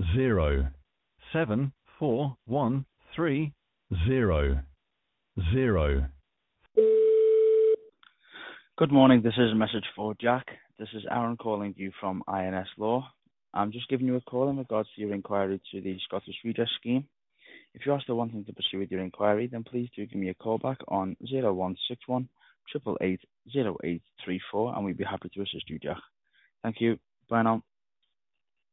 zero 74130 0. Good morning. This is a message for Jack. This is Aaron calling you from INS Law. I'm just giving you a call in regards to your inquiry to the Scottish Redress Scheme. If you are still wanting to proceed with your inquiry, then please do give me a call back on 0161 888 0834 and we'd be happy to assist you, Jack. Thank you. Bye now.